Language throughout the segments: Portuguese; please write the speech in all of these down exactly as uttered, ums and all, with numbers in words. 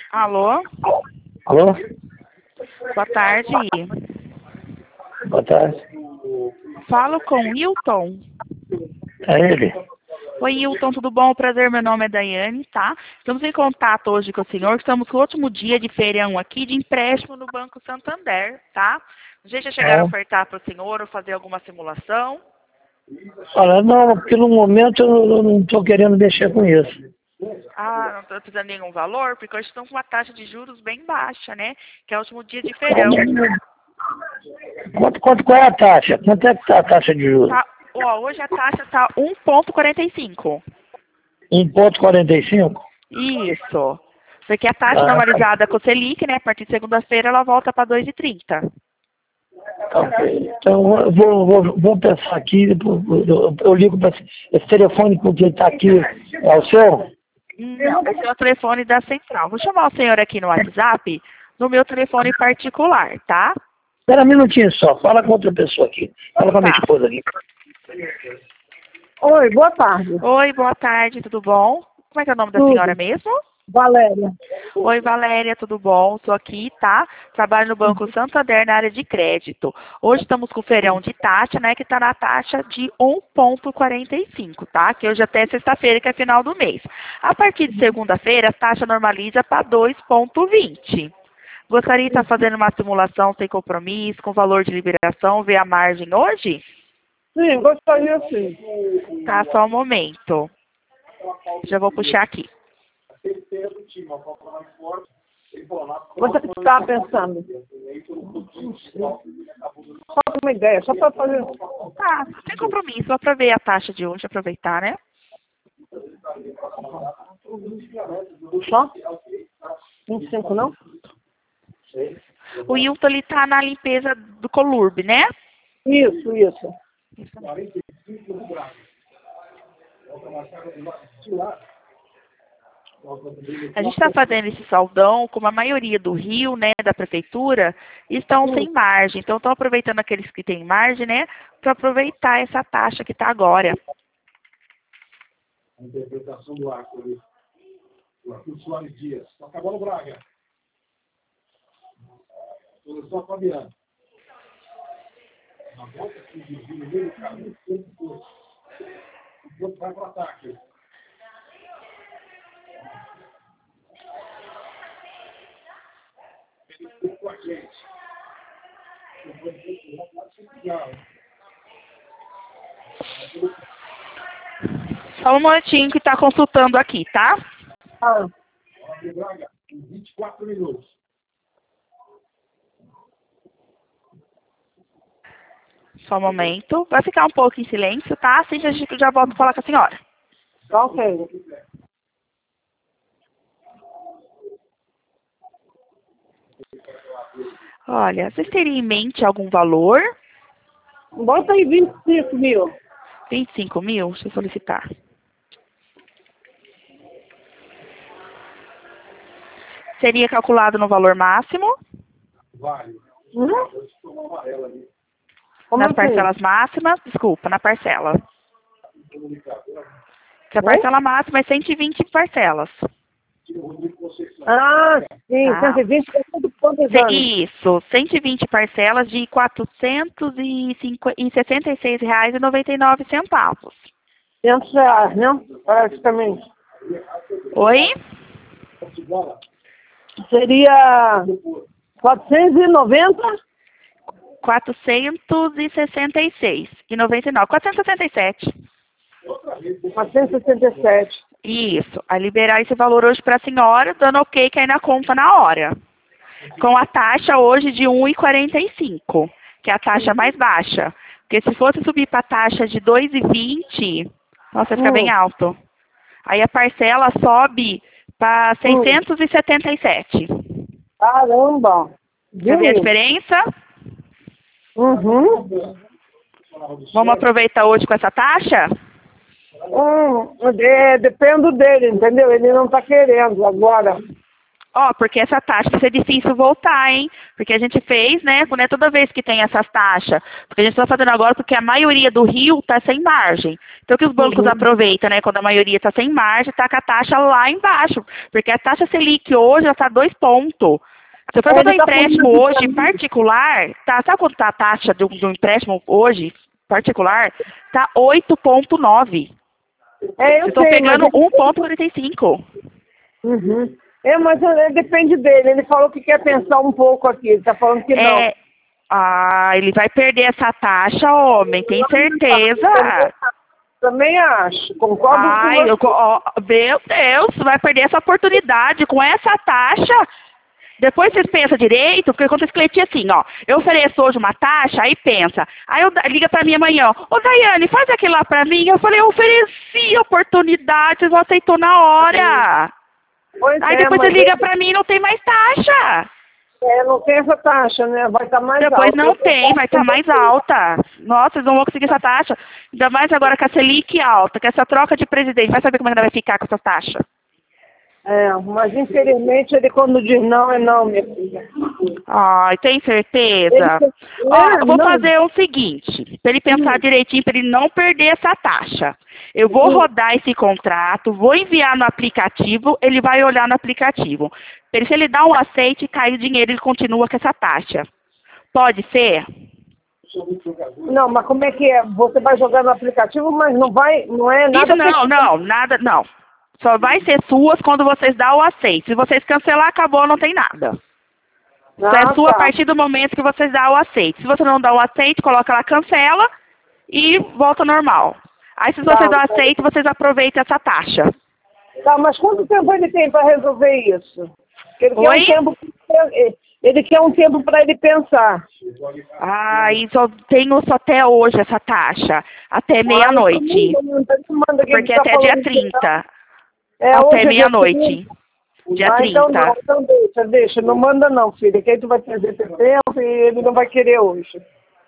Alô? Alô? Boa tarde. Boa tarde. Falo com o Hilton. É ele? Oi, Hilton, tudo bom? Prazer, meu nome é Daiane, tá? Estamos em contato hoje com o senhor, estamos no último dia de feirão aqui de empréstimo no Banco Santander, tá? A gente já chegaram a É. ofertar para o senhor ou fazer alguma simulação? Olha, não, porque no momento eu não estou querendo mexer com isso. Ah, não estou precisando de nenhum valor, porque hoje estão com uma taxa de juros bem baixa, né? Que é o último dia de feirão. Quanto, quanto, qual é a taxa? Quanto é que está a taxa de juros? Tá, ó, hoje a taxa está um vírgula quarenta e cinco. um vírgula quarenta e cinco? Isso. Porque a taxa Ah, normalizada com o Selic, né, a partir de segunda-feira, ela volta para dois e trinta. ok. Então eu vou, vou, vou pensar aqui, eu, eu, eu ligo para esse telefone porque está aqui, é o seu? Não, esse é o telefone da central. Vou chamar o senhor aqui no WhatsApp, no meu telefone particular, tá? Espera um minutinho só, fala com outra pessoa aqui. Fala com a minha Tá. esposa aqui. Oi, boa tarde. Oi, boa tarde, tudo bom? Como é que é o nome da Tudo. senhora mesmo? Valéria. Oi, Valéria, tudo bom? Estou aqui, tá? Trabalho no Banco Santander na área de crédito. Hoje estamos com o feirão de taxa, né, que está na taxa de um vírgula quarenta e cinco, tá? Que hoje até sexta-feira, que é final do mês. A partir de segunda-feira, a taxa normaliza para dois vírgula vinte. Gostaria de estar fazendo uma simulação sem compromisso, com valor de liberação, ver a margem hoje? Sim, gostaria sim. Tá, só um momento. Já vou puxar aqui. Você que estava pensando? Só para uma ideia, só para fazer. Tá, sem compromisso, só para ver a taxa de hoje, aproveitar, né? Só? vinte e cinco, não? O Hilton, ele tá na limpeza do Colurb, né? Isso, isso. A gente está fazendo esse saldão, como a maioria do Rio, né, da prefeitura, estão sem margem. Então, estão aproveitando aqueles que têm margem, né, para aproveitar essa taxa que está agora. A interpretação do Arthur ali. O Arthur Soares Dias. Toca a bola, Braga. Posição Fabiano. Na volta que desvia no meio do caminho, sempre foi. O campo vai para o ataque. Ele ficou com a gente. Só um momentinho que está consultando aqui, tá? Ah, Braga, vinte e quatro minutos. Só um momento. Vai ficar um pouco em silêncio, tá? Assim a gente já volta a falar com a senhora. tá ok. Olha, vocês teriam em mente algum valor? Bota aí vinte e cinco mil. vinte e cinco mil? Deixa eu solicitar. Seria calculado no valor máximo? Vale. Hum? Tomou amarelo ali. Como Nas assim? parcelas máximas? Desculpa, na parcela. Que a parcela máxima é cento e vinte parcelas. Ah, sim, Tá. cento e vinte por tudo quantos Ce- anos? Isso, cento e vinte parcelas de quatrocentos e sessenta e seis reais e noventa e nove centavos. quinhentos reais, né? Praticamente. Oi? Seria quatrocentos e noventa? quatrocentos e sessenta e seis e noventa e nove. quatrocentos e sessenta e sete. quatrocentos e sessenta e sete. Isso, a liberar esse valor hoje para a senhora, dando ok que aí na conta na hora. Com a taxa hoje de um vírgula quarenta e cinco, que é a taxa mais baixa. Porque se fosse subir para a taxa de dois vírgula vinte, nossa, fica Hum. bem alto. Aí a parcela sobe para seiscentos e setenta e sete. Caramba! Quer ver a Viu? diferença? Uhum. Vamos aproveitar hoje com essa taxa? Hum, é, depende dele, entendeu? Ele não está querendo agora. Ó, porque essa taxa vai ser difícil voltar, hein? Porque a gente fez, né? Não é toda vez que tem essas taxas. Porque a gente está fazendo agora porque a maioria do Rio está sem margem. Então, o que os bancos Uhum. aproveitam, né? Quando a maioria está sem margem, tá com a taxa lá embaixo. Porque a taxa Selic hoje já está dois pontos. Se eu for fazer um Ele tá empréstimo falando hoje de- particular, tá, sabe quanto tá a taxa do, do empréstimo hoje particular? Tá oito ponto nove. É, eu Vocês estão sei, pegando mas... um ponto quarenta e cinco. Uhum. É, mas é, depende dele. Ele falou que quer pensar um pouco aqui. Ele tá falando que não. É, ah, ele vai perder essa taxa, homem, tem certeza? Também acho. Concordo Ai, com eu, você. ó, meu Deus, vai perder essa oportunidade com essa taxa. Depois vocês pensam direito, porque quando vocês clientes assim, ó, eu ofereço hoje uma taxa, aí pensa, aí eu, liga pra mim amanhã, ô Daiane, faz aquilo lá pra mim. Eu falei, eu ofereci a oportunidade, vocês não aceitou na hora. Pois Aí é, depois você mas liga pra mim e não tem mais taxa. é, não tem essa taxa, né? Vai estar mais Depois alta. não tem, vai estar mais alta. Nossa, vocês não vão conseguir essa taxa. Ainda mais agora com a Selic alta, com essa troca de presidente. Vai saber como é que vai ficar com essa taxa. É, mas infelizmente ele quando diz não, é não, minha filha. Ai, tem certeza? Ele- Ó, é, eu vou não. fazer o seguinte, para ele pensar direitinho, para ele não perder essa taxa. Eu vou rodar esse contrato, vou enviar no aplicativo, ele vai olhar no aplicativo. Se ele dá um aceite e cai o dinheiro, ele continua com essa taxa. Pode ser? Não, mas como é que é? Você vai jogar no aplicativo, mas não vai, não é nada... Isso não, não, nada, não. Só vai ser suas quando vocês dão o aceite. Se vocês cancelar, acabou, não tem nada. Só é Ah, sua a tá. partir do momento que vocês dão o aceite. Se você não dá o aceite, coloca lá, cancela e volta normal. Aí se vocês Tá. dão aceite, vocês aproveitam essa taxa. Tá, mas quanto tempo ele tem para resolver isso? Porque Ele quer Oi? um tempo, ele quer um tempo para ele pensar. Ah, e só tenho só até hoje essa taxa. Até meia-noite. Ah, então me manda que ele Porque tá até dia falando que não. trinta. É, hoje Até é dia meia-noite. trinta. Dia Ah, então não, trinta. então deixa, deixa. Não manda não, filha, que aí tu vai perder teu tempo e ele não vai querer hoje.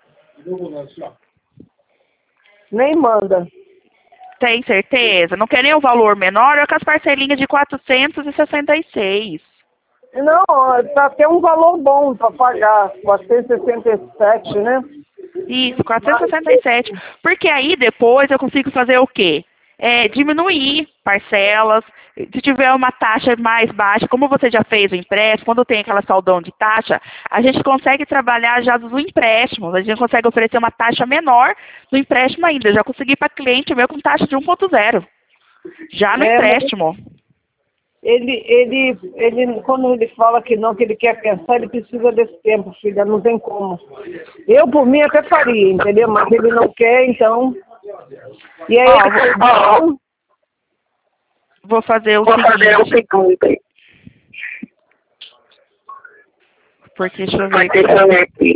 Nem manda. Tem certeza? Não quer nem o valor menor? É com as parcelinhas de quatrocentos e sessenta e seis. Não, ó, tá até um valor bom para pagar, quatrocentos e sessenta e sete, né? Isso, quatrocentos e sessenta e sete. Porque aí depois eu consigo fazer o quê? É, diminuir parcelas. Se tiver uma taxa mais baixa, como você já fez o empréstimo, quando tem aquela saldão de taxa, a gente consegue trabalhar já do empréstimo. A gente consegue oferecer uma taxa menor do empréstimo ainda. Eu já consegui para cliente meu com taxa de um ponto zero. Já no É, mas- empréstimo. Ele, ele, ele, quando ele fala que não, que ele quer pensar, ele precisa desse tempo, filha, não tem como. Eu, por mim, até faria, entendeu? Mas ele não quer, então... E aí, Ó, ele- vou- Vou fazer o seguinte. Porque deixa eu ver aqui.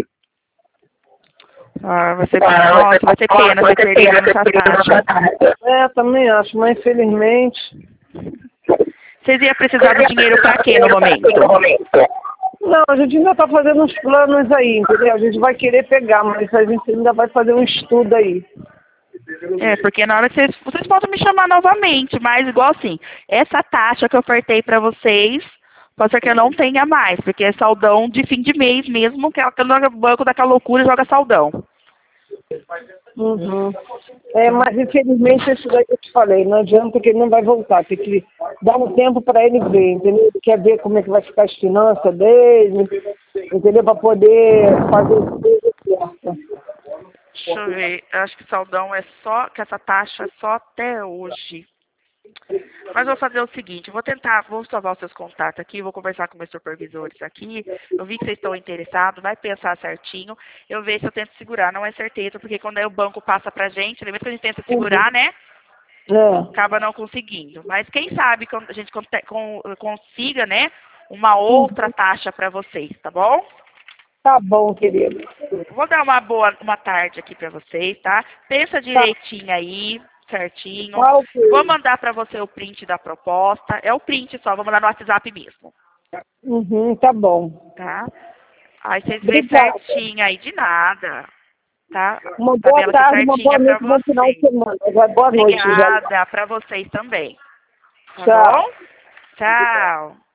Ah, vai ser, nossa, vai ter pena você perder essa taxa. É, também acho, mas infelizmente... Vocês iam precisar do dinheiro para quê no momento? Não, a gente ainda está fazendo uns planos aí, entendeu? A gente vai querer pegar, mas a gente ainda vai fazer um estudo aí. É, porque na hora que vocês, vocês podem me chamar novamente, mas igual assim, essa taxa que eu ofertei para vocês, pode ser que eu não tenha mais, porque é saldão de fim de mês mesmo, que é aquele banco daquela loucura joga saldão. Uhum. É, mas infelizmente isso daí que eu te falei, não adianta que ele não vai voltar, tem que dar um tempo para ele ver, entendeu? Ele quer ver como é que vai ficar as finanças dele, entendeu? Para poder fazer coisa certa. Deixa eu ver, eu acho que saldão é só, que essa taxa é só até hoje. Mas vou fazer o seguinte, vou tentar, vou salvar os seus contatos aqui, vou conversar com meus supervisores aqui. Eu vi que vocês estão interessados, vai pensar certinho. Eu vejo se eu tento segurar, não é certeza, porque quando aí o banco passa pra gente, lembra que a gente tenta segurar, né? É. Acaba não conseguindo. Mas quem sabe que a gente conte- con- consiga, né, uma outra taxa para vocês, tá bom? Tá bom, querido. Vou dar uma boa, uma tarde aqui para vocês, tá? Pensa direitinho aí, certinho. Tá, ok. Vou mandar para você o print da proposta. É o print só, vou mandar no WhatsApp mesmo, Uhum, tá bom. tá? Aí vocês veem Obrigada. certinho aí, de nada, tá? Uma boa Tabela tarde, uma boa certinha noite, pra bom final de vocês. semana. Agora, boa noite, já. Obrigada para vocês também. Tá Tchau. bom? Tchau.